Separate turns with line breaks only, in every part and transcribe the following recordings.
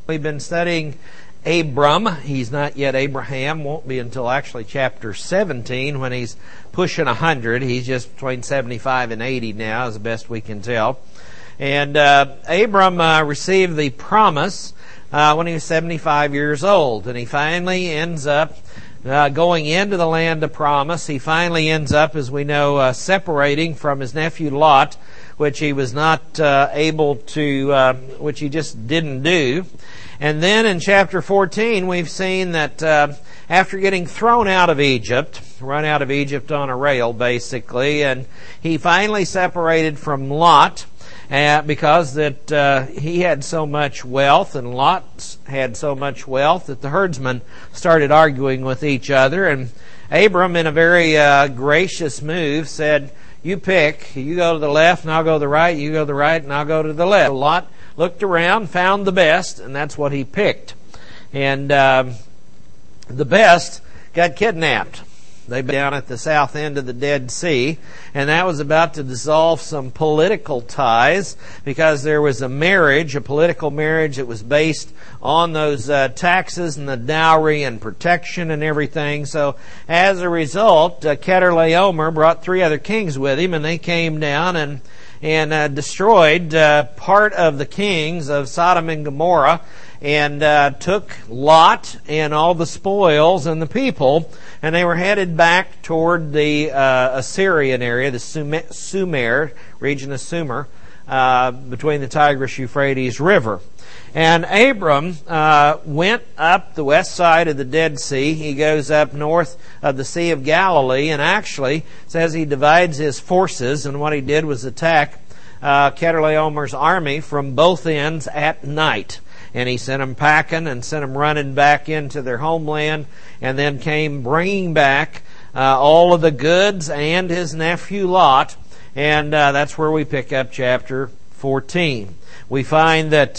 We've been studying Abram. He's not yet Abraham. Won't be until actually chapter 17 when he's pushing 100. He's just between 75 and 80 now, as best we can tell. And Abram received the promise when he was 75 years old. And he finally ends up going into the land of promise. He finally ends up, as we know, separating from his nephew Lot, which he was not able to, which he just didn't do. And then in chapter 14, we've seen that after getting thrown out of Egypt, run out of Egypt on a rail, basically, and he finally separated from Lot because that he had so much wealth, and Lot had so much wealth that the herdsmen started arguing with each other. And Abram, in a very gracious move, said, "You pick. You go to the left, and I'll go to the right. You go to the right, and I'll go to the left." Lot looked around, found the best, and that's what he picked. And the best got kidnapped. They were down at the south end of the Dead Sea, and that was about to dissolve some political ties because there was a marriage, a political marriage that was based on those taxes and the dowry and protection and everything. So as a result, Chedorlaomer brought 3 other kings with him, and they came down and destroyed part of the kings of Sodom and Gomorrah, and took Lot and all the spoils and the people, and they were headed back toward the Assyrian area, the Sumer, region of Sumer, between the Tigris-Euphrates River. And Abram went up the west side of the Dead Sea. He goes up north of the Sea of Galilee, and actually says he divides his forces, and what he did was attack Chedorlaomer's army from both ends at night. And he sent them packing and sent them running back into their homeland, and then came bringing back all of the goods and his nephew Lot. And that's where we pick up chapter 14. We find that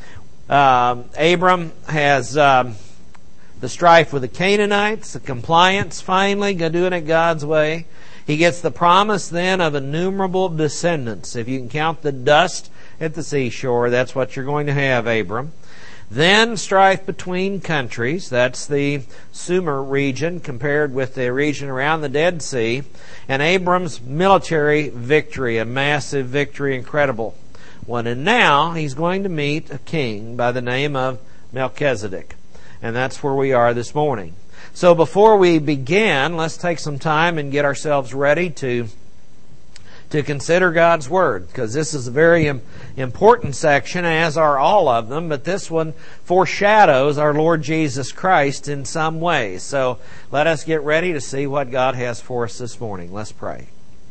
Abram has the strife with the Canaanites, the compliance finally, doing it God's way. He gets the promise then of innumerable descendants. If you can count the dust at the seashore, that's what you're going to have, Abram. Then strife between countries. That's the Sumer region compared with the region around the Dead Sea. And Abram's military victory, a massive victory, incredible one. And now he's going to meet a king by the name of Melchizedek. And that's where we are this morning. So before we begin, let's take some time and get ourselves ready to consider God's Word, because this is a very important section, as are all of them, but this one foreshadows our Lord Jesus Christ in some ways. So let us get ready to see what God has for us this morning. Let's pray.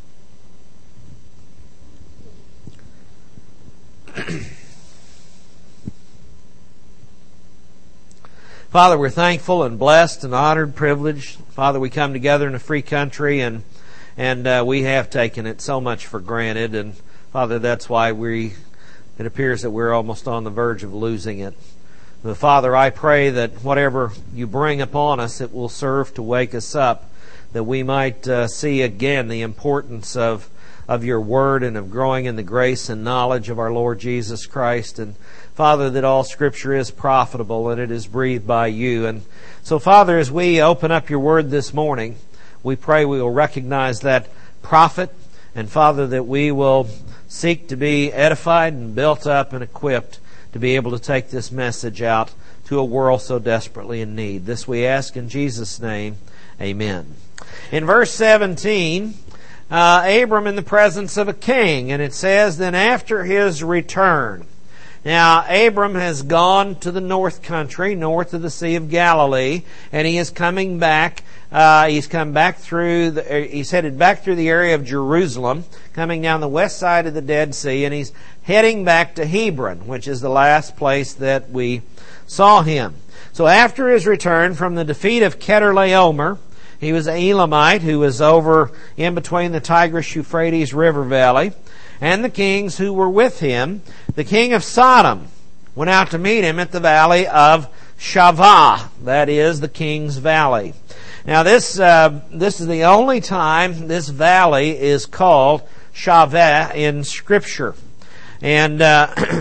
Father, we're thankful and blessed and honored, privileged. Father, we come together in a free country, and we have taken it so much for granted. And Father, that's why it appears that we're almost on the verge of losing it. But Father, I pray that whatever you bring upon us, it will serve to wake us up, that we might see again the importance of your Word and of growing in the grace and knowledge of our Lord Jesus Christ. And Father, that all Scripture is profitable and it is breathed by you. And so Father, as we open up your Word this morning, we pray we will recognize that profit, and Father, that we will seek to be edified and built up and equipped to be able to take this message out to a world so desperately in need. This we ask in Jesus' name. Amen. In verse 17, Abram in the presence of a king, and it says, then after his return. Now, Abram has gone to the north country, north of the Sea of Galilee, and he is coming back. He's headed back through the area of Jerusalem, coming down the west side of the Dead Sea, and he's heading back to Hebron, which is the last place that we saw him. So after his return from the defeat of Chedorlaomer, he was an Elamite who was over in between the Tigris-Euphrates River Valley, and the kings who were with him. The king of Sodom went out to meet him at the valley of Shavah, that is the King's Valley. Now this is the only time this valley is called Shavah in Scripture. And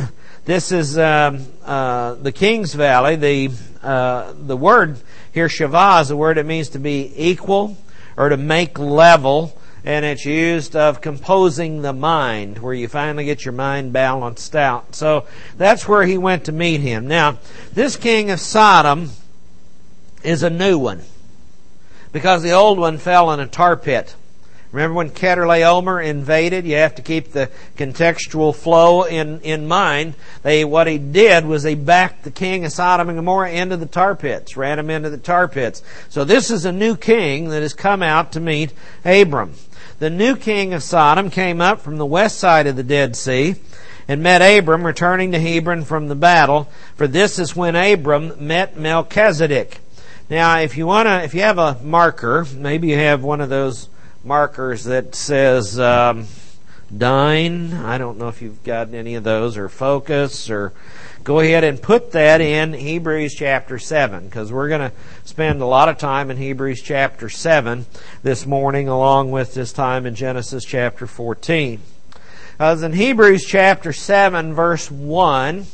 This is the King's Valley. The word here, Shavah, is a word that means to be equal or to make level, and it's used of composing the mind, where you finally get your mind balanced out. So that's where he went to meet him. Now, this king of Sodom is a new one, because the old one fell in a tar pit. Remember when Chedorlaomer invaded? You have to keep the contextual flow in mind. What he did was they backed the king of Sodom and Gomorrah into the tar pits, ran him into the tar pits. So this is a new king that has come out to meet Abram. The new king of Sodom came up from the west side of the Dead Sea and met Abram returning to Hebron from the battle, for this is when Abram met Melchizedek. Now, if you have a marker, maybe you have one of those markers that says Dine. I don't know if you've got any of those, or Focus, or go ahead and put that in Hebrews chapter 7, because we're going to spend a lot of time in Hebrews chapter 7 this morning, along with this time in Genesis chapter 14. As in Hebrews chapter 7, verse 1,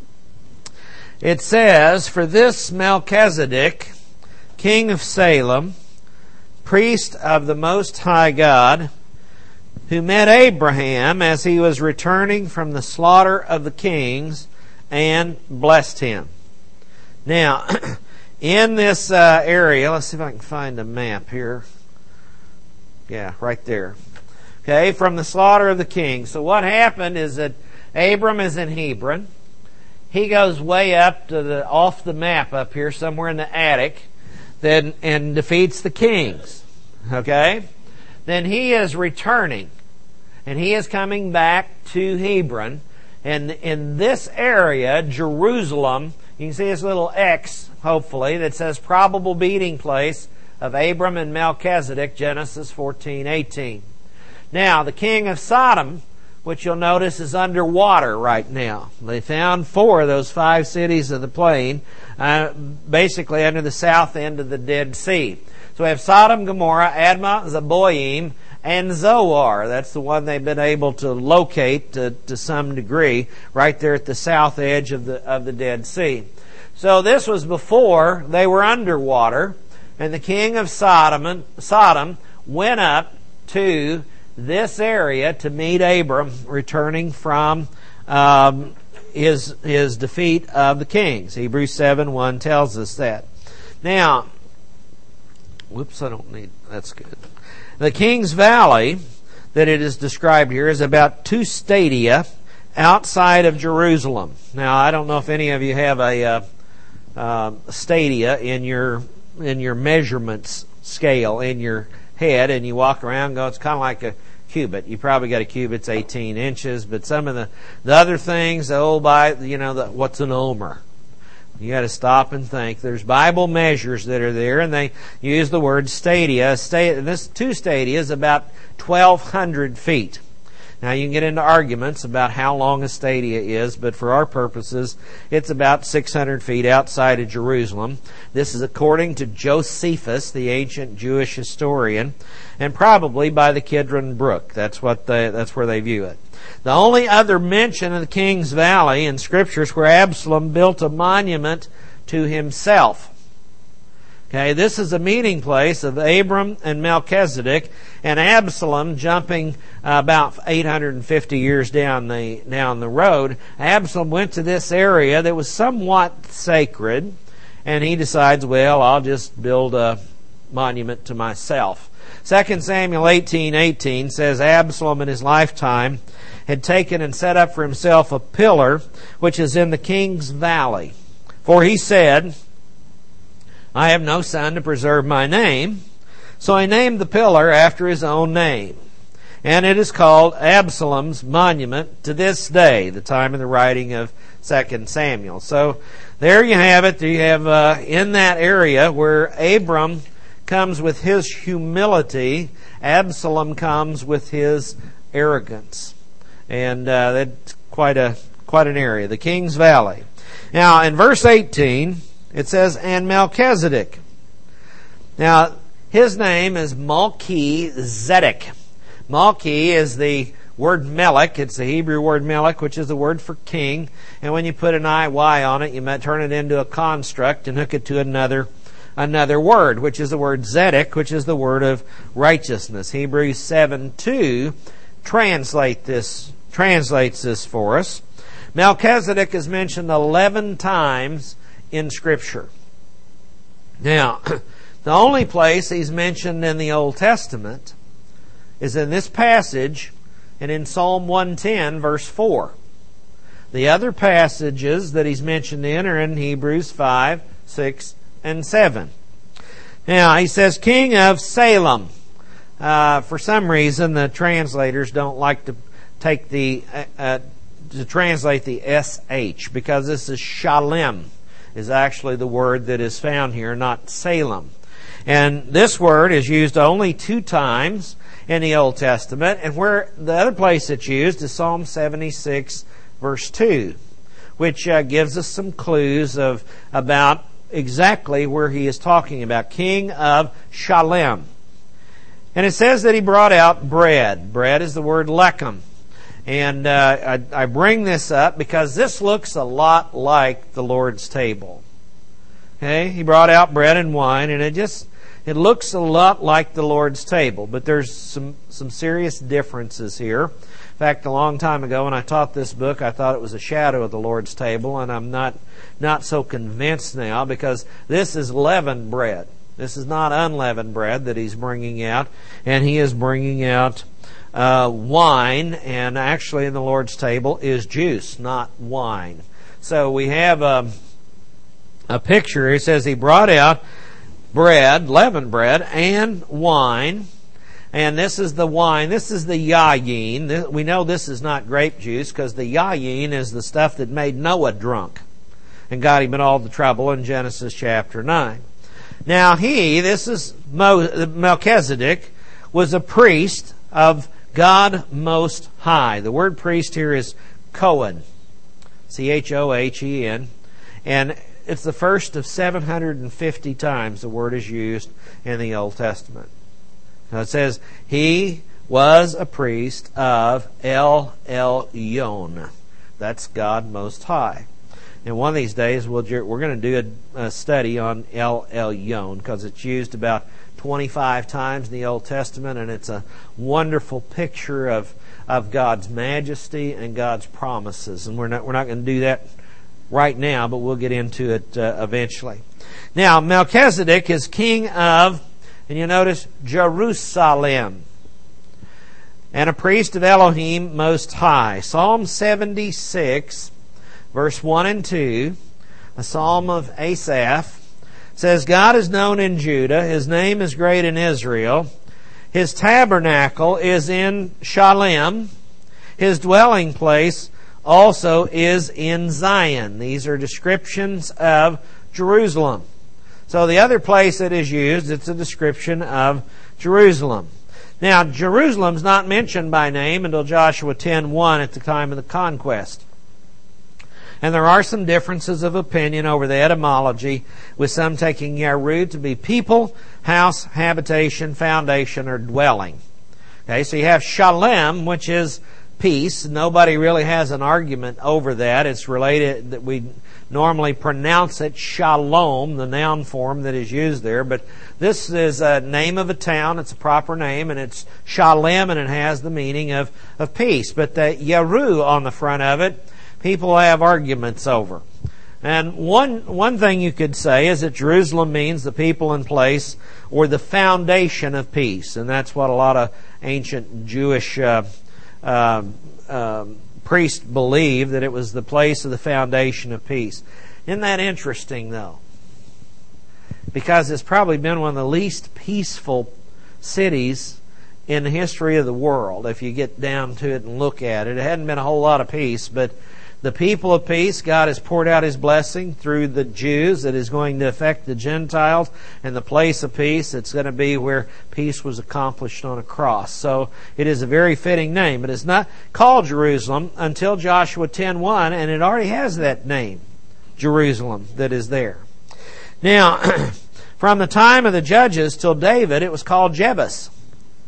it says, "For this Melchizedek, king of Salem, priest of the Most High God, who met Abraham as he was returning from the slaughter of the kings, and blessed him." Now, in this area, let's see if I can find a map here. Yeah, right there. Okay, from the slaughter of the kings. So what happened is that Abram is in Hebron. He goes way up to off the map up here, somewhere in the attic, and defeats the kings. Okay? Then he is returning, and he is coming back to Hebron. And in this area, Jerusalem, you can see this little X, hopefully, that says probable meeting place of Abram and Melchizedek, Genesis 14:18. Now, the king of Sodom, which you'll notice is underwater right now. They found 4 of those 5 cities of the plain, basically under the south end of the Dead Sea. So we have Sodom, Gomorrah, Admah, Zeboim, and Zoar. That's the one they've been able to locate to some degree, right there at the south edge of the Dead Sea. So this was before they were underwater, and the king of Sodom went up to this area to meet Abram, returning from his defeat of the kings. Hebrews 7:1 tells us that. Now, that's good. The King's Valley that it is described here is about 2 stadia outside of Jerusalem. Now, I don't know if any of you have a stadia in your measurements scale in your head, and you walk around and go, it's kind of like a cubit. You probably got a cubit's 18 inches, but some of the other things, what's an omer? You got to stop and think. There's Bible measures that are there, and they use the word stadia. This 2 stadia is about 1,200 feet. Now, you can get into arguments about how long a stadia is, but for our purposes, it's about 600 feet outside of Jerusalem. This is according to Josephus, the ancient Jewish historian, and probably by the Kidron Brook. That's where they view it. The only other mention of the King's Valley in Scripture is where Absalom built a monument to himself. Okay, this is a meeting place of Abram and Melchizedek, and Absalom, jumping about 850 years down the road, Absalom went to this area that was somewhat sacred, and he decides, well, I'll just build a monument to myself. 2 Samuel 18:18 says Absalom in his lifetime had taken and set up for himself a pillar which is in the King's Valley. For he said, I have no son to preserve my name. So he named the pillar after his own name. And it is called Absalom's monument to this day, the time of the writing of 2 Samuel. So there you have it. You have in that area where Abram comes with his humility, Absalom comes with his arrogance. And that's quite an area, the King's Valley. Now, in verse 18, it says, and Melchizedek. Now, his name is Malchi-Zedek. Malchi is the word melech. It's the Hebrew word melech, which is the word for king. And when you put an IY on it, you might turn it into a construct and hook it to another word, which is the word zedek, which is the word of righteousness. Hebrews 7:2 translates this for us. Melchizedek is mentioned 11 times in Scripture. Now, the only place he's mentioned in the Old Testament is in this passage and in Psalm 110, verse 4. The other passages that he's mentioned in are in Hebrews 5, 6, and 7. Now, he says, King of Salem. For some reason, the translators don't like to take to translate the SH, because this is Shalem, is actually the word that is found here, not Salem. And this word is used only 2 times in the Old Testament, and where the other place it's used is Psalm 76, verse 2, which gives us some clues about exactly where he is talking about. King of Shalem. And it says that he brought out bread. Bread is the word lechem. And I bring this up because this looks a lot like the Lord's table. Okay, he brought out bread and wine, and it looks a lot like the Lord's table, but there's some serious differences here. In fact, a long time ago when I taught this book, I thought it was a shadow of the Lord's table, and I'm not so convinced now, because this is leavened bread. This is not unleavened bread that he's bringing out, and he is bringing out wine, and actually in the Lord's table is juice, not wine. So we have a picture. It says he brought out bread, leavened bread, and wine. And this is the wine. This is the yayin. We know this is not grape juice, because the yayin is the stuff that made Noah drunk and got him in all the trouble in Genesis chapter 9. Now this is Melchizedek, was a priest of God Most High. The word priest here is Cohen, Chohen, and it's the first of 750 times the word is used in the Old Testament. Now it says, he was a priest of El Elyon. That's God Most High. And one of these days we're going to do a study on El Elyon, because it's used about 25 times in the Old Testament, and it's a wonderful picture of God's majesty and God's promises. And we're not going to do that right now, but we'll get into it eventually. Now, Melchizedek is king of, and you notice, Jerusalem, and a priest of Elohim Most High. Psalm 76, verse 1 and 2, a psalm of Asaph, says, God is known in Judah, his name is great in Israel, his tabernacle is in Shalem, his dwelling place also is in Zion. These are descriptions of Jerusalem. So the other place that is used, it's a description of Jerusalem. Now, Jerusalem's not mentioned by name until Joshua 10:1 at the time of the conquest. And there are some differences of opinion over the etymology, with some taking Yeru to be people, house, habitation, foundation, or dwelling. Okay, so you have Shalem, which is peace. Nobody really has an argument over that. It's related that we normally pronounce it Shalom, the noun form that is used there. But this is a name of a town. It's a proper name, and it's Shalem, and it has the meaning of peace. But the Yeru on the front of it, people have arguments over. And one thing you could say is that Jerusalem means the people in place, or the foundation of peace. And that's what a lot of ancient Jewish priests believed, that it was the place of the foundation of peace. Isn't that interesting, though? Because it's probably been one of the least peaceful cities in the history of the world, if you get down to it and look at it. It hadn't been a whole lot of peace, but the people of peace, God has poured out His blessing through the Jews that is going to affect the Gentiles, and the place of peace, it's going to be where peace was accomplished on a cross. So it is a very fitting name, but it's not called Jerusalem until Joshua 10:1, and it already has that name, Jerusalem, that is there. Now, from the time of the judges till David, it was called Jebus.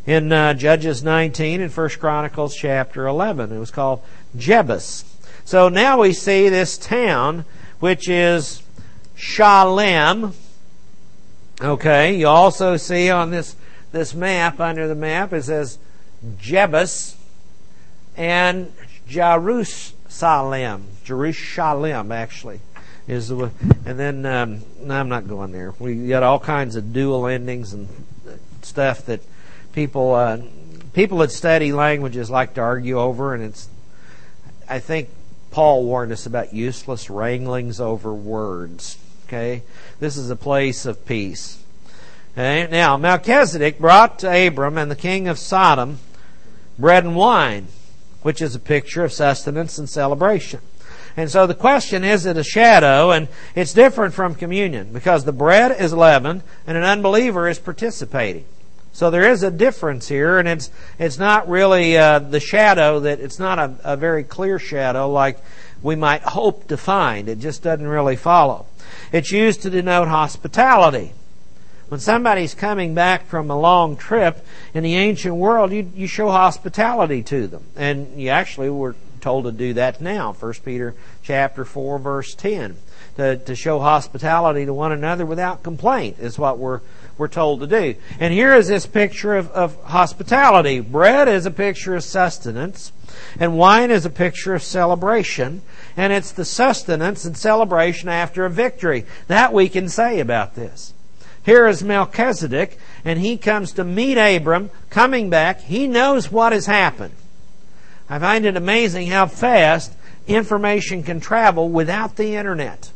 in Judges 19 and 1 Chronicles chapter 11. It was called Jebus. So now we see this town, which is Shalem. Okay, you also see on this map, under the map, it says Jebus and Jerusalem. Jerusalem, actually, is the. And then no, I'm not going there. We got all kinds of dual endings and stuff that people that study languages like to argue over, and it's. I think Paul warned us about useless wranglings over words. Okay, this is a place of peace. Okay, now Melchizedek brought to Abram and the king of Sodom bread and wine, which is a picture of sustenance and celebration. And so the question, is it a shadow? And it's different from communion because the bread is leavened and an unbeliever is participating. So there is a difference here, and it's not really the shadow that it's not a very clear shadow like we might hope to find. It just doesn't really follow. It's used to denote hospitality. When somebody's coming back from a long trip in the ancient world, you show hospitality to them. And you actually were told to do that now. 1 Peter chapter 4, verse 10. To show hospitality to one another without complaint is what we're told to do. And here is this picture of hospitality. Bread is a picture of sustenance, and wine is a picture of celebration. And it's the sustenance and celebration after a victory. That we can say about this. Here is Melchizedek, and he comes to meet Abram, coming back. He knows what has happened. I find it amazing how fast information can travel without the internet.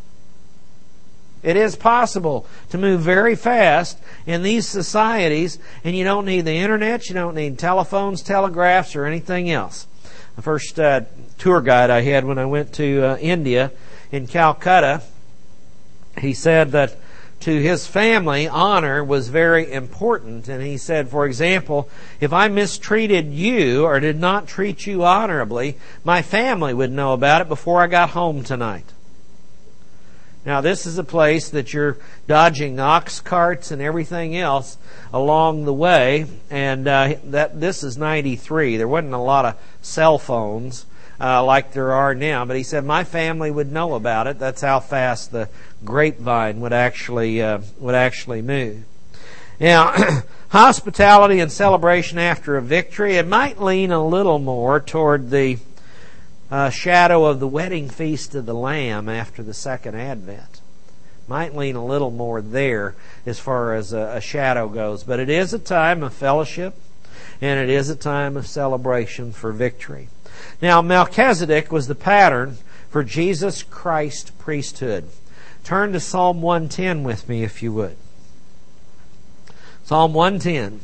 It is possible to move very fast in these societies, and you don't need the internet, you don't need telephones, telegraphs, or anything else. The first tour guide I had when I went to India in Calcutta, he said that to his family, honor was very important. And he said, for example, if I mistreated you or did not treat you honorably, my family would know about it before I got home tonight. Now, this is a place that you're dodging ox carts and everything else along the way. And this is 93. There wasn't a lot of cell phones like there are now. But he said, my family would know about it. That's how fast the grapevine would actually move. Now, hospitality and celebration after a victory, it might lean a little more toward the shadow of the wedding feast of the Lamb after the second advent. Might lean a little more there as far as a shadow goes. But it is a time of fellowship, and it is a time of celebration for victory. Now, Melchizedek was the pattern for Jesus Christ's priesthood. Turn to Psalm 110 with me, if you would. Psalm 110.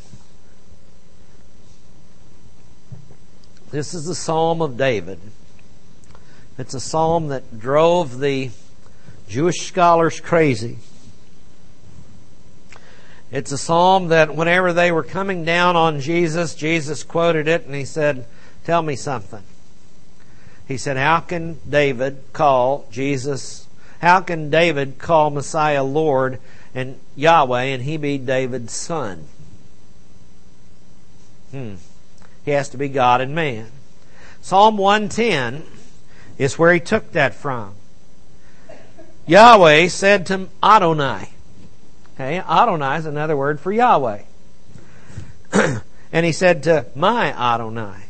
This is the Psalm of David. It's a psalm that drove the Jewish scholars crazy. It's a psalm that whenever they were coming down on Jesus, Jesus quoted it and he said, tell me something. He said, how can David call Messiah Lord and Yahweh and he be David's son? He has to be God and man. Psalm 110 is where he took that from. Yahweh said to Adonai. Okay, Adonai is another word for Yahweh. And he said to my Adonai.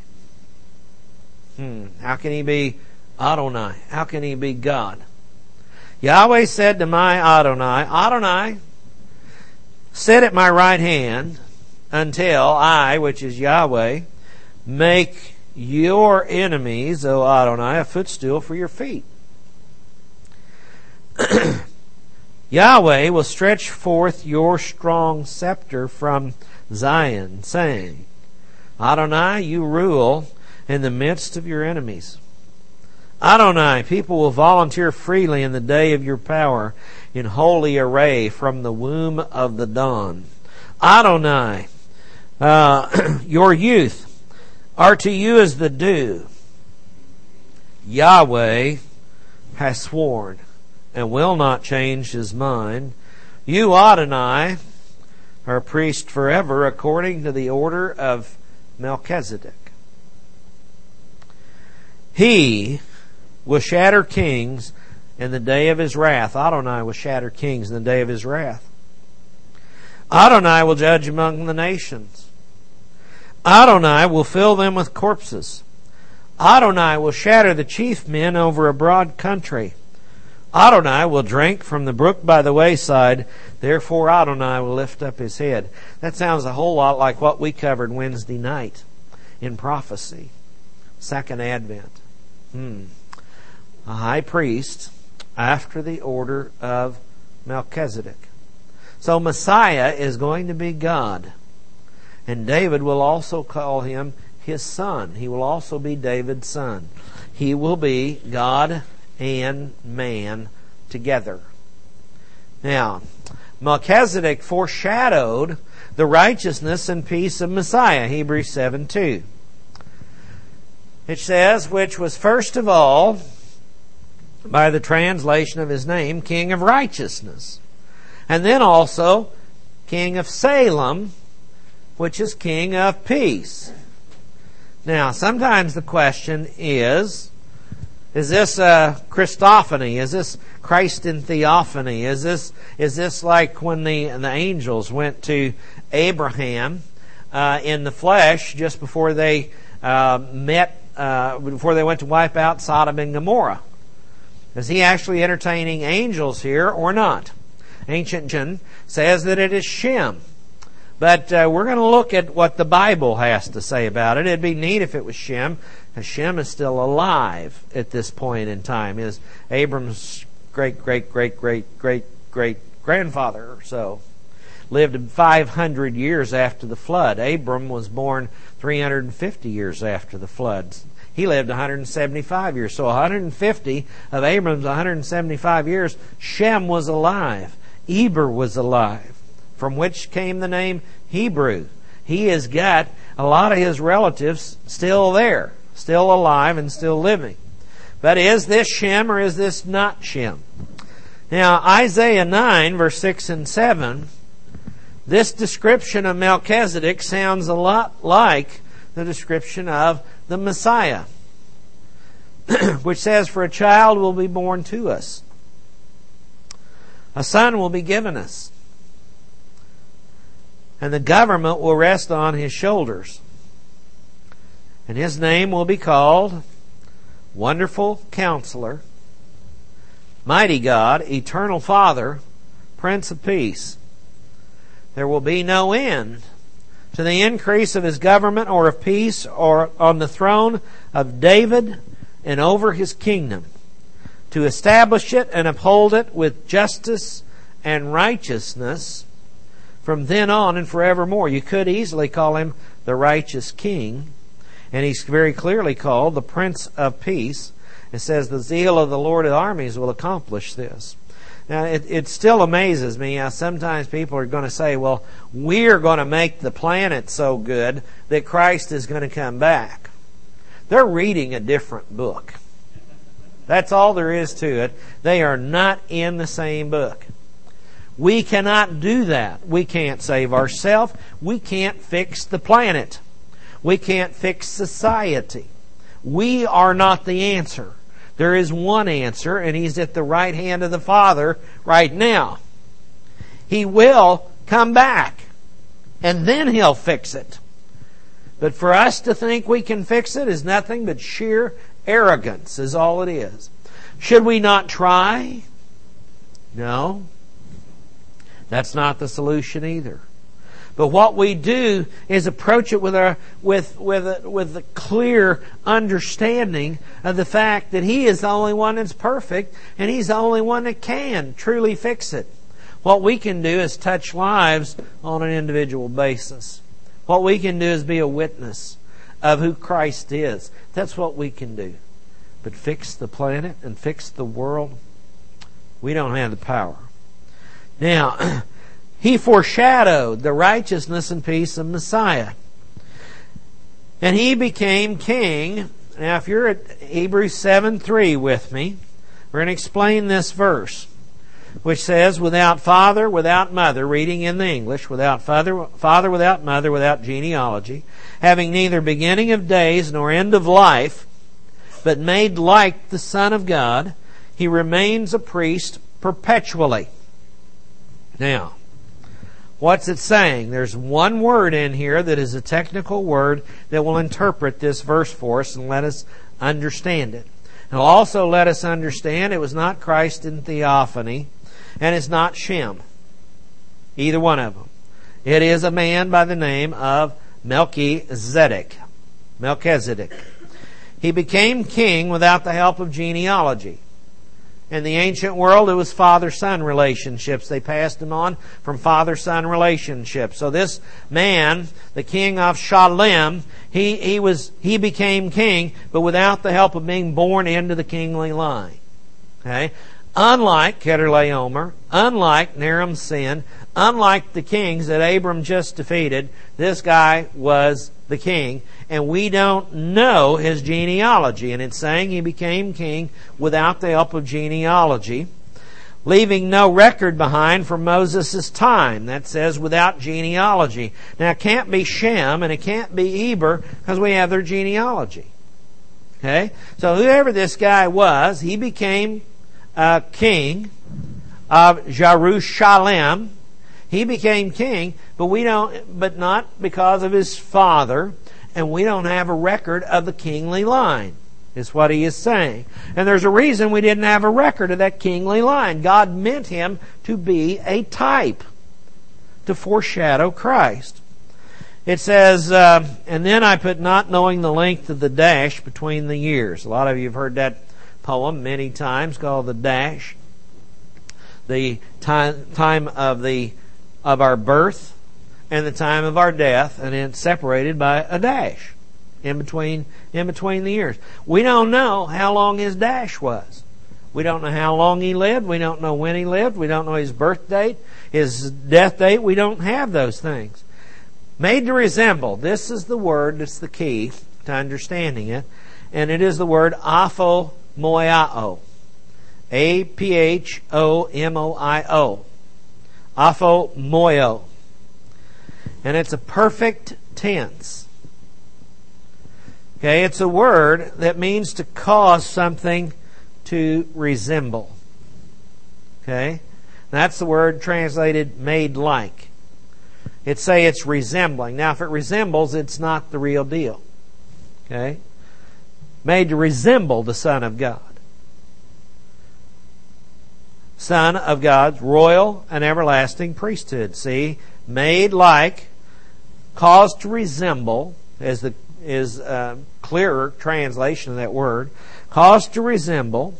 How can he be Adonai? How can he be God? Yahweh said to my Adonai, Adonai, sit at my right hand until I, which is Yahweh, make your enemies, O Adonai, a footstool for your feet. Yahweh will stretch forth your strong scepter from Zion, saying, Adonai, you rule in the midst of your enemies. Adonai, people will volunteer freely in the day of your power in holy array from the womb of the dawn. Adonai, your youth are to you as the dew. Yahweh has sworn and will not change his mind. You, Adonai, or a priest forever, according to the order of Melchizedek. He will shatter kings in the day of his wrath. Adonai will shatter kings in the day of his wrath. Adonai will judge among the nations. Adonai will fill them with corpses. Adonai will shatter the chief men over a broad country. Adonai will drink from the brook by the wayside. Therefore Adonai will lift up his head. That sounds a whole lot like what we covered Wednesday night in prophecy. Second Advent. A high priest after the order of Melchizedek. So Messiah is going to be God. And David will also call him his son. He will also be David's son. He will be God and man together. Now, Melchizedek foreshadowed the righteousness and peace of Messiah, Hebrews 7:2. It says, which was first of all, by the translation of his name, King of Righteousness. And then also, King of Salem, which is King of Peace. Now, sometimes the question is this a Christophany? Is this Christ in theophany? Is this like when the angels went to Abraham in the flesh just before they before they went to wipe out Sodom and Gomorrah? Is he actually entertaining angels here or not? Ancient John says that it is Shem. But we're going to look at what the Bible has to say about it. It'd be neat if it was Shem, because Shem is still alive at this point in time. Is Abram's great-great-great-great-great-grandfather or so. Lived 500 years after the flood. Abram was born 350 years after the flood. He lived 175 years. So 150 of Abram's 175 years, Shem was alive. Eber was alive, from which came the name Hebrew. He has got a lot of his relatives still there, still alive and still living. But is this Shem or is this not Shem? Now, Isaiah 9, verse 6 and 7, this description of Melchizedek sounds a lot like the description of the Messiah, which says, for a child will be born to us. A son will be given us. And the government will rest on his shoulders. And his name will be called Wonderful Counselor, Mighty God, Eternal Father, Prince of Peace. There will be no end to the increase of his government or of peace or on the throne of David and over his kingdom, to establish it and uphold it with justice and righteousness from then on and forevermore. You could easily call him the righteous king, and he's very clearly called the Prince of Peace. It says the zeal of the Lord of armies will accomplish this. Now, it still amazes me how sometimes people are going to say, well, we're going to make the planet so good that Christ is going to come back. They're reading a different book. That's all there is to it. They are not in the same book. We cannot do that. We can't save ourselves. We can't fix the planet. We can't fix society. We are not the answer. There is one answer, and He's at the right hand of the Father right now. He will come back, and then He'll fix it. But for us to think we can fix it is nothing but sheer arrogance, is all it is. Should we not try? No. That's not the solution either. But what we do is approach it with a clear understanding of the fact that He is the only one that's perfect, and He's the only one that can truly fix it. What we can do is touch lives on an individual basis. What we can do is be a witness of who Christ is. That's what we can do. But fix the planet and fix the world, we don't have the power. Now, He foreshadowed the righteousness and peace of Messiah. And He became king. Now, if you're at Hebrews 7:3 with me, we're going to explain this verse. which says, without father, without mother, reading in the English, without father, without mother, without genealogy, having neither beginning of days nor end of life, but made like the Son of God, he remains a priest perpetually. Now, what's it saying? There's one word in here that is a technical word that will interpret this verse for us and let us understand it. It'll also let us understand it was not Christ in theophany, and it's not Shem. Either one of them. It is a man by the name of Melchizedek. He became king without the help of genealogy. In the ancient world, it was father-son relationships. They passed them on from father-son relationships. So this man, the king of Shalem, he became king, but without the help of being born into the kingly line. Okay? Unlike Kedorlaomer, unlike Naram-Sin, unlike the kings that Abram just defeated, this guy was the king, and we don't know his genealogy. And it's saying he became king without the help of genealogy, leaving no record behind for Moses' time. That says without genealogy. Now it can't be Shem and it can't be Eber because we have their genealogy. Okay? So whoever this guy was, he became king of Jerusalem. He became king, but not because of his father, and we don't have a record of the kingly line, is what he is saying. And there's a reason we didn't have a record of that kingly line. God meant him to be a type, to foreshadow Christ. It says, and then I put not knowing the length of the dash between the years. A lot of you have heard that poem many times called the dash. The time of our birth and the time of our death, and it's separated by a dash in between the years. We don't know how long his dash was. We don't know how long he lived. We don't know when he lived. We don't know his birth date, his death date. We don't have those things. Made to resemble. This is the word that's the key to understanding it, and it is the word aphomoio. aphomoio. Aphomoio. And it's a perfect tense. Okay, it's a word that means to cause something to resemble. Okay? That's the word translated made like. It's resembling. Now, if it resembles, it's not the real deal. Okay? Made to resemble the Son of God. Son of God's royal and everlasting priesthood. See? Made like, caused to resemble, is a clearer translation of that word. Caused to resemble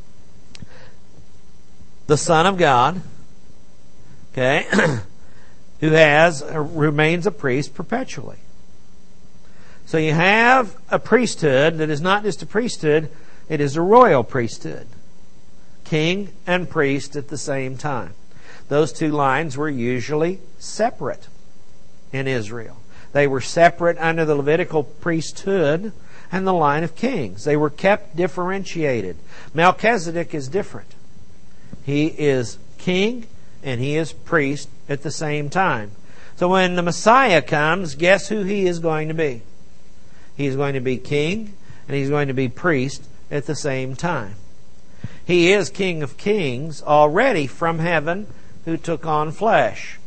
the Son of God, okay, who remains a priest perpetually. So you have a priesthood that is not just a priesthood, it is a royal priesthood. King and priest at the same time. Those two lines were usually separate in Israel. They were separate under the Levitical priesthood and the line of kings. They were kept differentiated. Melchizedek is different. He is king and he is priest at the same time. So when the Messiah comes, guess who he is going to be? He is going to be king and he's going to be priest at the same time. He is King of Kings already from heaven who took on flesh.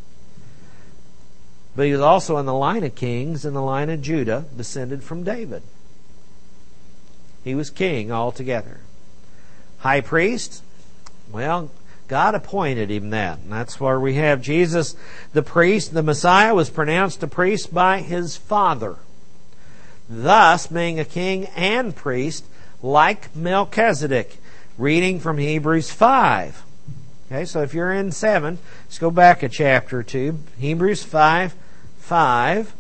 But he was also in the line of kings in the line of Judah, descended from David. He was king altogether. High priest, well, God appointed him that. And that's where we have Jesus, the priest. The Messiah was pronounced a priest by his Father. Thus, being a king and priest like Melchizedek. Reading from Hebrews 5. Okay, so if you're in 7, let's go back a chapter or two. Hebrews 5:5.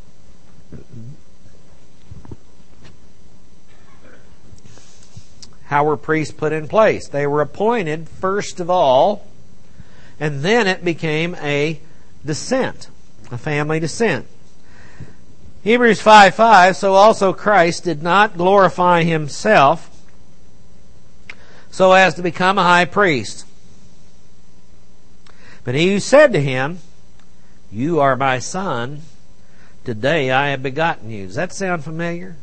How were priests put in place? They were appointed first of all, and then it became a descent, a family descent. Hebrews 5:5, so also Christ did not glorify himself so as to become a high priest. But he who said to him, You are my son, today I have begotten you. Does that sound familiar?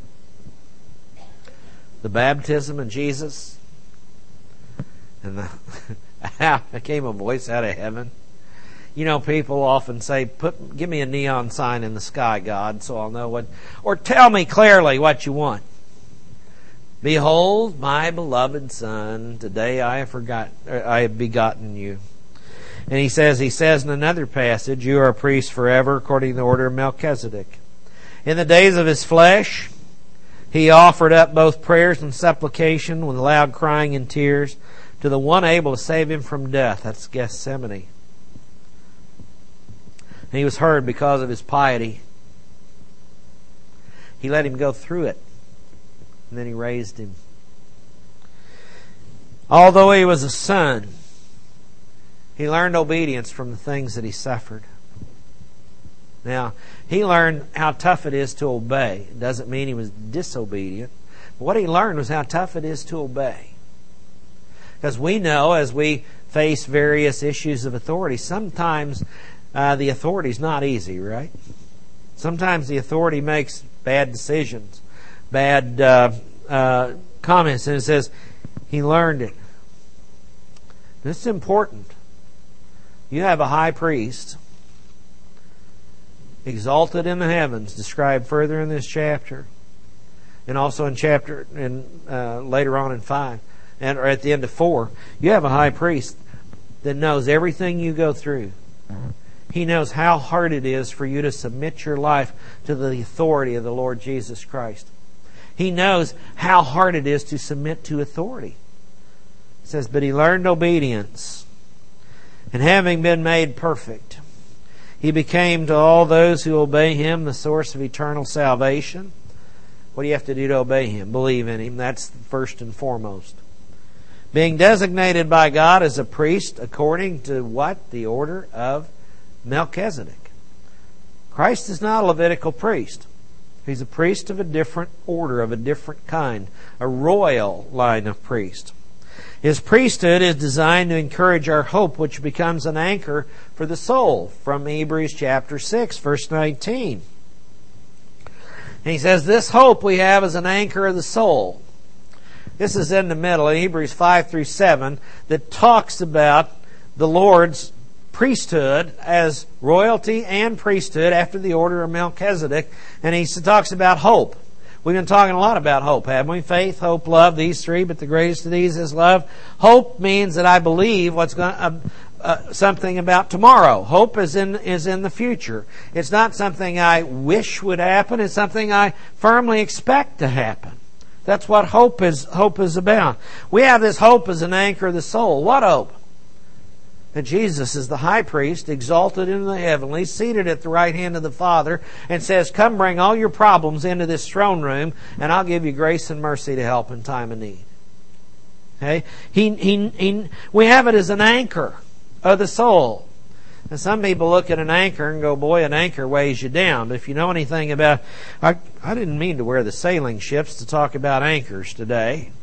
The baptism of Jesus. And there came a voice out of heaven. You know, people often say, give me a neon sign in the sky, God, so I'll know what, or tell me clearly what you want. Behold, my beloved Son, today I have begotten you. And he says in another passage, You are a priest forever according to the order of Melchizedek. In the days of his flesh, he offered up both prayers and supplication with loud crying and tears to the one able to save him from death. That's Gethsemane. And he was heard because of his piety. He let him go through it. And then he raised him. Although he was a son, he learned obedience from the things that he suffered. Now, he learned how tough it is to obey. It doesn't mean he was disobedient. But what he learned was how tough it is to obey. Because we know, as we face various issues of authority, sometimes the authority's not easy, right? Sometimes the authority makes bad decisions, bad comments, and it says he learned it. This is important. You have a high priest exalted in the heavens, described further in this chapter, and also later on in 5, or at the end of 4. You have a high priest that knows everything you go through. He knows how hard it is for you to submit your life to the authority of the Lord Jesus Christ. He knows how hard it is to submit to authority. It says, But he learned obedience, and having been made perfect, he became to all those who obey him the source of eternal salvation. What do you have to do to obey him? Believe in him. That's first and foremost. Being designated by God as a priest according to what? The order of Melchizedek. Christ is not a Levitical priest. He's a priest of a different order, of a different kind. A royal line of priest. His priesthood is designed to encourage our hope, which becomes an anchor for the soul, from Hebrews chapter 6, verse 19. And he says, this hope we have is an anchor of the soul. This is in the middle, in Hebrews 5 through 7, that talks about the Lord's priesthood as royalty and priesthood after the order of Melchizedek. And he talks about hope. We've been talking a lot about hope, haven't we? Faith, hope, love, these three, but the greatest of these is love. Hope means that I believe something about tomorrow. Hope is in the future. It's not something I wish would happen. It's something I firmly expect to happen. That's what hope is about. We have this hope as an anchor of the soul. What hope? That Jesus is the high priest, exalted in the heavenlies, seated at the right hand of the Father, and says, come bring all your problems into this throne room, and I'll give you grace and mercy to help in time of need. Okay? We have it as an anchor of the soul. And some people look at an anchor and go, boy, an anchor weighs you down. But if you know anything about... I didn't mean to wear the sailing ships to talk about anchors today.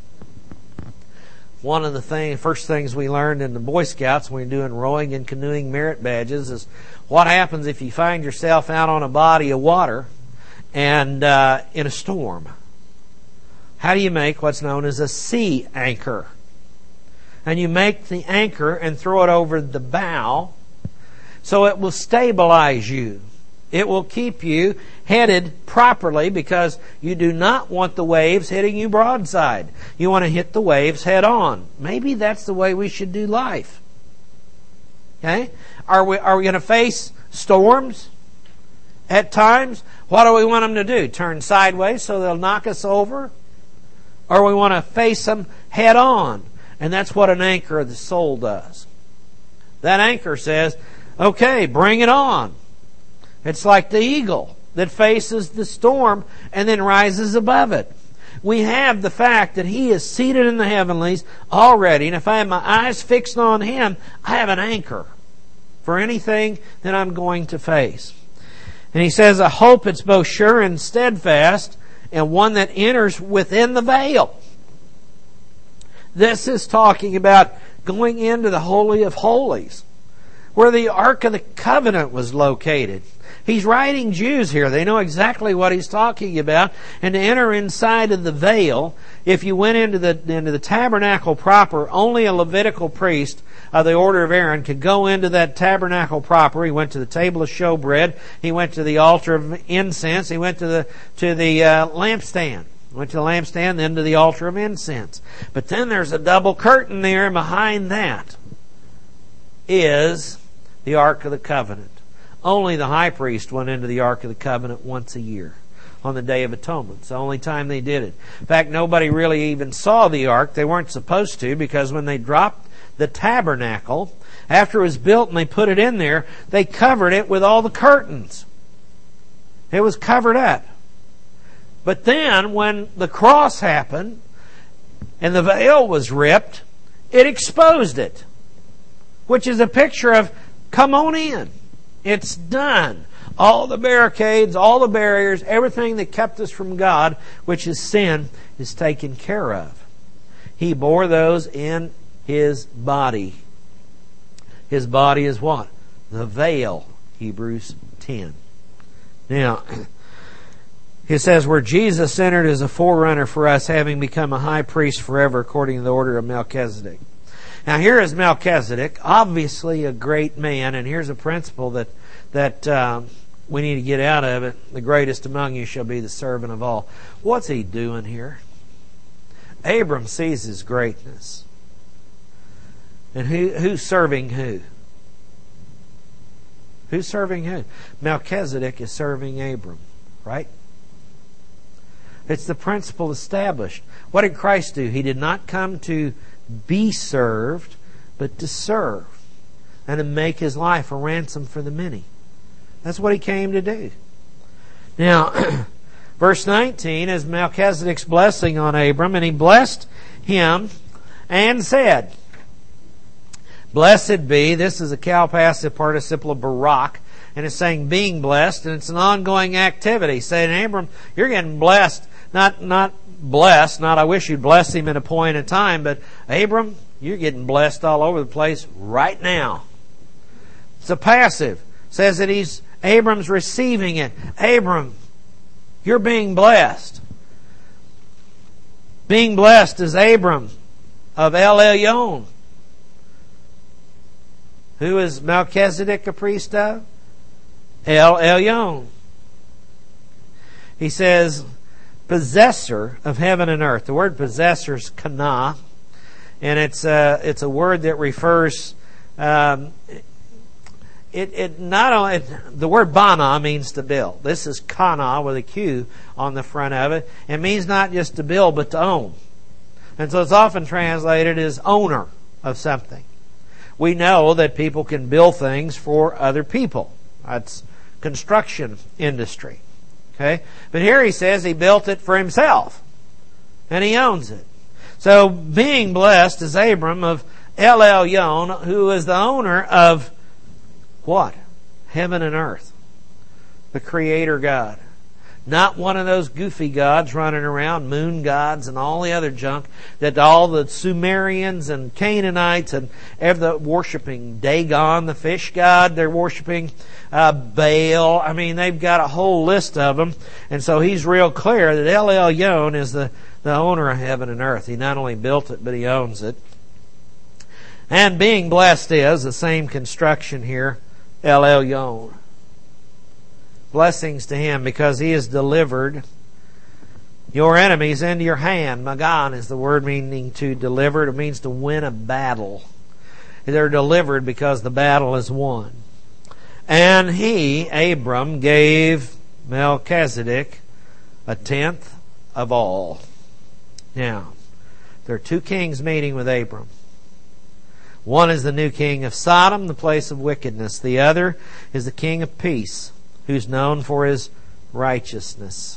One of the first things we learned in the Boy Scouts when we were doing rowing and canoeing merit badges is what happens if you find yourself out on a body of water and in a storm. How do you make what's known as a sea anchor? And you make the anchor and throw it over the bow so it will stabilize you. It will keep you headed properly because you do not want the waves hitting you broadside. You want to hit the waves head on. Maybe that's the way we should do life. Okay? Are we going to face storms at times? What do we want them to do? Turn sideways so they'll knock us over? Or we want to face them head on? And that's what an anchor of the soul does. That anchor says, okay, bring it on. It's like the eagle that faces the storm and then rises above it. We have the fact that He is seated in the heavenlies already, and if I have my eyes fixed on Him, I have an anchor for anything that I'm going to face. And he says, a hope that's both sure and steadfast, and one that enters within the veil. This is talking about going into the Holy of Holies. where the Ark of the Covenant was located. He's writing Jews here. They know exactly what he's talking about. And to enter inside of the veil, if you went into the tabernacle proper, only a Levitical priest of the order of Aaron could go into that tabernacle proper. He went to the table of showbread. He went to the altar of incense. He went to the lampstand. Went to the lampstand, then to the altar of incense. But then there's a double curtain there, and behind that is the Ark of the Covenant. Only the high priest went into the Ark of the Covenant once a year on the Day of Atonement. It's the only time they did it. In fact, nobody really even saw the Ark. They weren't supposed to, because when they dropped the tabernacle, after it was built and they put it in there, they covered it with all the curtains. It was covered up. But then, when the cross happened and the veil was ripped, it exposed it, which is a picture of, come on in. It's done. All the barricades, all the barriers, everything that kept us from God, which is sin, is taken care of. He bore those in His body. His body is what? The veil, Hebrews 10. Now, it says, where Jesus entered as a forerunner for us, having become a high priest forever according to the order of Melchizedek. Now here is Melchizedek, obviously a great man, and here's a principle that we need to get out of it. The greatest among you shall be the servant of all. What's he doing here? Abram sees his greatness. And who's serving who? Who's serving who? Melchizedek is serving Abram, right? It's the principle established. What did Christ do? He did not come to be served, but to serve and to make His life a ransom for the many. That's what He came to do. Now, verse 19 is Melchizedek's blessing on Abram, and he blessed him and said, blessed be, this is a cal-passive participle of Barak, and it's saying being blessed, and it's an ongoing activity, saying, Abram, you're getting blessed. Not blessed, not I wish you'd bless him at a point in time, but Abram, you're getting blessed all over the place right now. It's a passive. It says that Abram's receiving it. Abram, you're being blessed. Being blessed is Abram of El Elyon. Who is Melchizedek a priest of? El Elyon. He says, possessor of heaven and earth. The word possessor is kana, and it's a word that refers. It not only the word bana means to build. This is kana with a Q on the front of it. It means not just to build, but to own, and so it's often translated as owner of something. We know that people can build things for other people. That's construction industry. Okay? But here he says he built it for himself. And he owns it. So being blessed is Abram of El Elyon, who is the owner of what? Heaven and earth. The Creator God. Not one of those goofy gods running around, moon gods and all the other junk that all the Sumerians and Canaanites and worshiping Dagon, the fish god. They're worshiping Baal. I mean, they've got a whole list of them. And so he's real clear that El Elyon is the owner of heaven and earth. He not only built it, but he owns it. And being blessed is the same construction here, El Elyon. Blessings to him because he has delivered your enemies into your hand. Magan is the word meaning to deliver. It means to win a battle. They're delivered because the battle is won. And he, Abram, gave Melchizedek a tenth of all. Now, there are two kings meeting with Abram. One is the new king of Sodom, the place of wickedness. The other is the king of peace, who's known for his righteousness.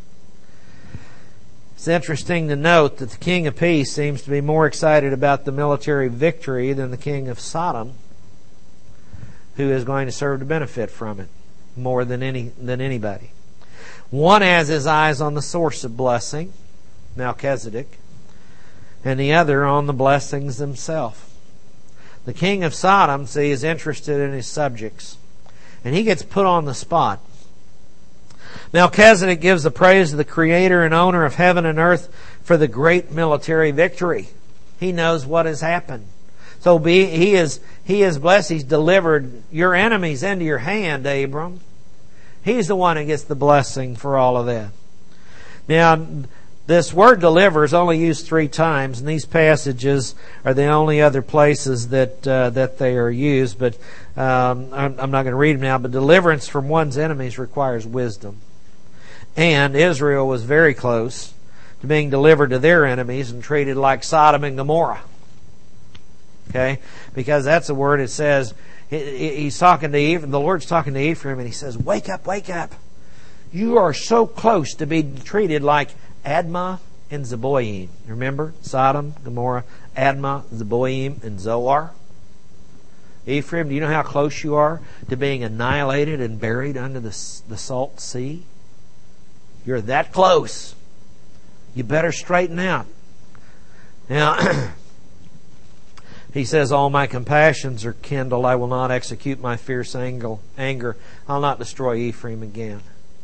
It's interesting to note that the king of peace seems to be more excited about the military victory than the king of Sodom, who is going to serve to benefit from it more than anybody. One has his eyes on the source of blessing, Melchizedek, and the other on the blessings themselves. The king of Sodom, see, is interested in his subjects. And he gets put on the spot. Melchizedek gives the praise to the Creator and owner of heaven and earth for the great military victory. He knows what has happened. So he is blessed. He's delivered your enemies into your hand, Abram. He's the one who gets the blessing for all of that. Now, this word deliver is only used 3 times, and these passages are the only other places that they are used. But I'm not going to read them now. But deliverance from one's enemies requires wisdom. And Israel was very close to being delivered to their enemies and treated like Sodom and Gomorrah. Okay? Because that's a word it says, he's talking to Ephraim, the Lord's talking to Ephraim, and he says, wake up, wake up. You are so close to be treated like Admah and Zeboim. Remember? Sodom, Gomorrah, Admah, Zeboim, and Zoar. Ephraim, do you know how close you are to being annihilated and buried under the salt sea? You're that close. You better straighten out. Now, he says, all my compassions are kindled. I will not execute my fierce anger. I'll not destroy Ephraim again.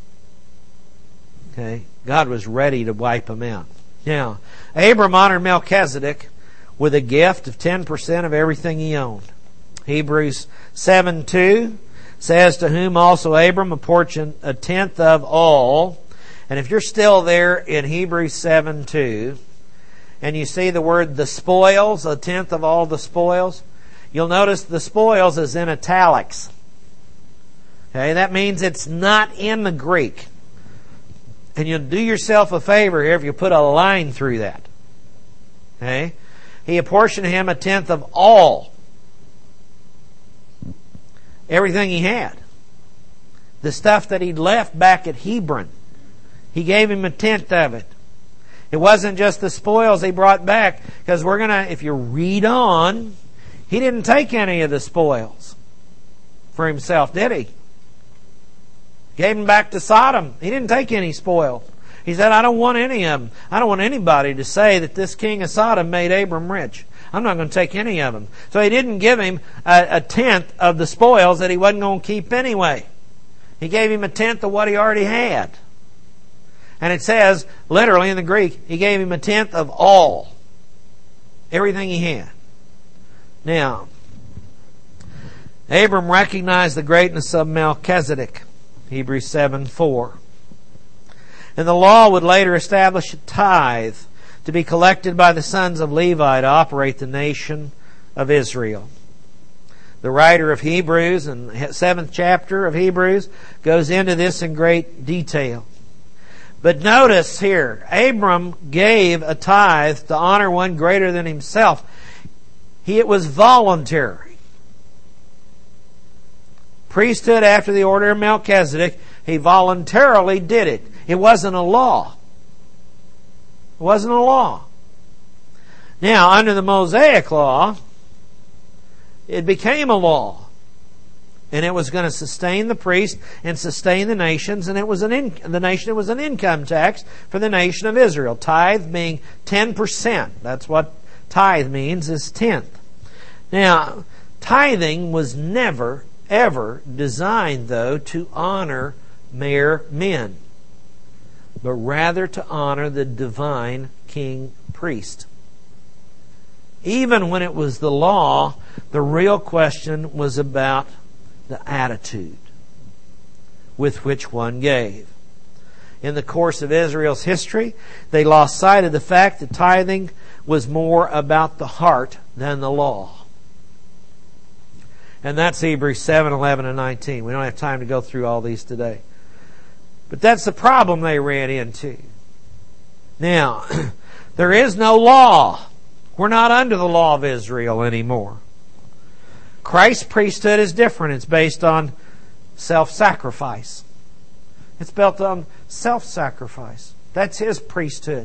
Okay? God was ready to wipe him out. Now, Abram honored Melchizedek with a gift of 10% of everything he owned. Hebrews 7:2 says, to whom also Abram apportioned a tenth of all. And if you're still there in Hebrews 7:2, and you see the word the spoils, a tenth of all the spoils, you'll notice the spoils is in italics. Okay, that means it's not in the Greek. And you'll do yourself a favor here if you put a line through that. Okay? He apportioned him a tenth of all. Everything he had. The stuff that he'd left back at Hebron. He gave him a tenth of it. It wasn't just the spoils he brought back, because if you read on, he didn't take any of the spoils for himself, did he? Gave them back to Sodom. He didn't take any spoils. He said, I don't want any of them. I don't want anybody to say that this king of Sodom made Abram rich. I'm not going to take any of them. So he didn't give him a tenth of the spoils that he wasn't going to keep anyway. He gave him a tenth of what he already had. And it says, literally in the Greek, he gave him a tenth of all. Everything he had. Now, Abram recognized the greatness of Melchizedek. Hebrews 7:4. And the law would later establish a tithe to be collected by the sons of Levi to operate the nation of Israel. The writer of Hebrews, in the 7th chapter of Hebrews, goes into this in great detail. But notice here, Abram gave a tithe to honor one greater than himself. It was voluntary. Priesthood after the order of Melchizedek, he voluntarily did it. It wasn't a law. It wasn't a law. Now, under the Mosaic law, it became a law. And it was going to sustain the priest and sustain the nations, and it was an income tax for the nation of Israel. Tithe being 10%. That's what tithe means, is tenth. Now, tithing was never, ever designed, though, to honor mere men, but rather to honor the divine king priest. Even when it was the law, the real question was about the attitude with which one gave. In the course of Israel's history, they lost sight of the fact that tithing was more about the heart than the law. And that's Hebrews 7, 11, and 19. We don't have time to go through all these today. But that's the problem they ran into. Now, there is no law. We're not under the law of Israel anymore. Christ's priesthood is different. It's based on self-sacrifice. It's built on self-sacrifice. That's His priesthood.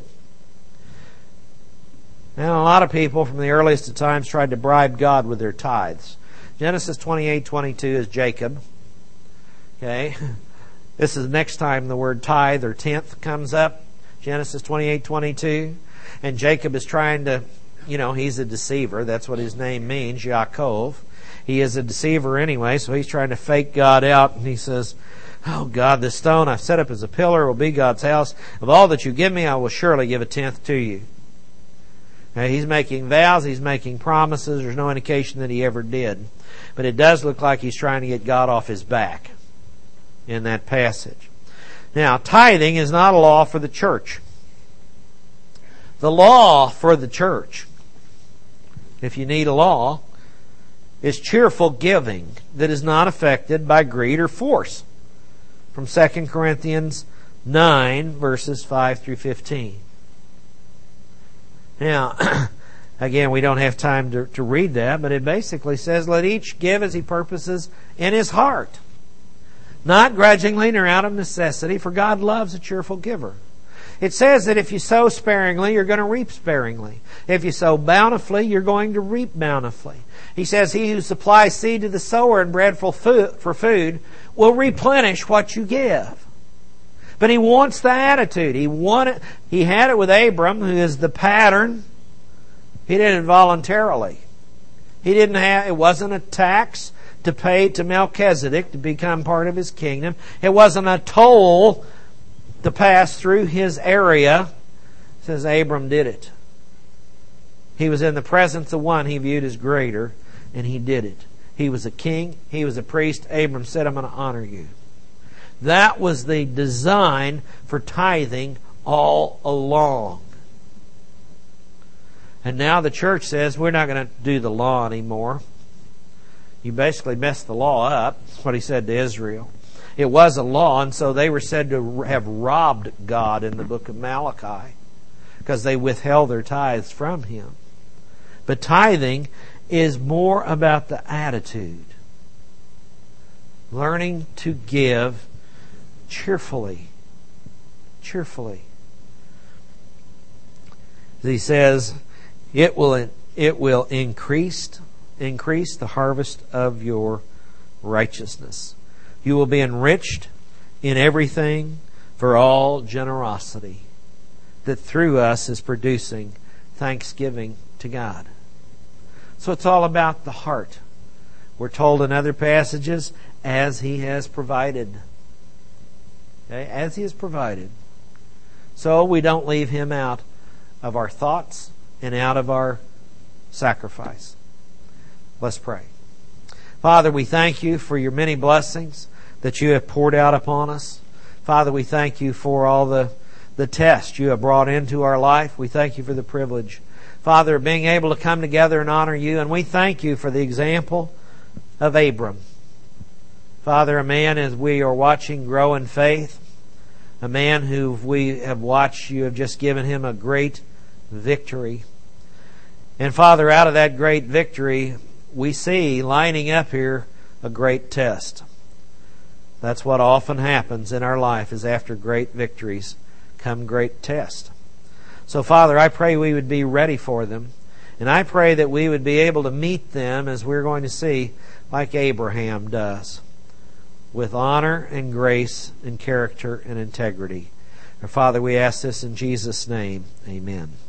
Now, a lot of people from the earliest of times tried to bribe God with their tithes. Genesis 28:22 is Jacob. Okay? This is the next time the word tithe or tenth comes up. Genesis 28:22. And Jacob is trying to he's a deceiver. That's what his name means, Yaakov. He is a deceiver anyway, so he's trying to fake God out. And he says, "Oh God, this stone I've set up as a pillar will be God's house. Of all that you give me, I will surely give a tenth to you." Now, he's making vows, he's making promises. There's no indication that he ever did. But it does look like he's trying to get God off his back in that passage. Now, tithing is not a law for the church. The law for the church, if you need a law, is cheerful giving that is not affected by greed or force. From 2 Corinthians 9, verses 5 through 15. Now, again, we don't have time to read that, but it basically says, "Let each give as he purposes in his heart, not grudgingly nor out of necessity, for God loves a cheerful giver." It says that if you sow sparingly, you're going to reap sparingly. If you sow bountifully, you're going to reap bountifully. He says, "He who supplies seed to the sower and bread for food will replenish what you give." But he wants the attitude. He had it with Abram, who is the pattern. He did it voluntarily. It wasn't a tax to pay to Melchizedek to become part of his kingdom. It wasn't a toll to pass through his area. It says Abram did it. He was in the presence of one he viewed as greater, and he did it. He was a king. He was a priest. Abram said, "I'm going to honor you." That was the design for tithing all along. And now the church says, we're not going to do the law anymore. You basically messed the law up. That's what he said to Israel. It was a law, and so they were said to have robbed God in the book of Malachi because they withheld their tithes from Him. But tithing is more about the attitude. Learning to give cheerfully. Cheerfully. He says, it will increase the harvest of your righteousness. You will be enriched in everything for all generosity that through us is producing thanksgiving to God. So it's all about the heart. We're told in other passages, as He has provided. Okay? As He has provided. So we don't leave Him out of our thoughts and out of our sacrifice. Let's pray. Father, we thank You for Your many blessings that You have poured out upon us. Father, we thank You for all the tests You have brought into our life. We thank You for the privilege, Father, of being able to come together and honor You. And we thank You for the example of Abram. Father, a man as we are watching grow in faith, a man who we have watched, You have just given him a great victory. And Father, out of that great victory, we see lining up here a great test. That's what often happens in our life, is after great victories come great tests. So Father, I pray we would be ready for them. And I pray that we would be able to meet them, as we're going to see, like Abraham does, with honor and grace and character and integrity. And Father, we ask this in Jesus' name. Amen.